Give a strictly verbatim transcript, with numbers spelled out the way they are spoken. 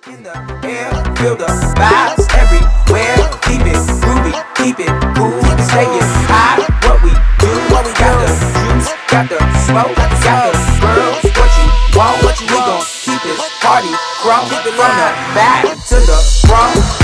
In the air, feel the vibes everywhere. Keep it groovy, keep it cool, stay it high. What we do, what we got the juice, got the smoke, got the girls. What you want, what you we gon' keep this party from from the back to the front.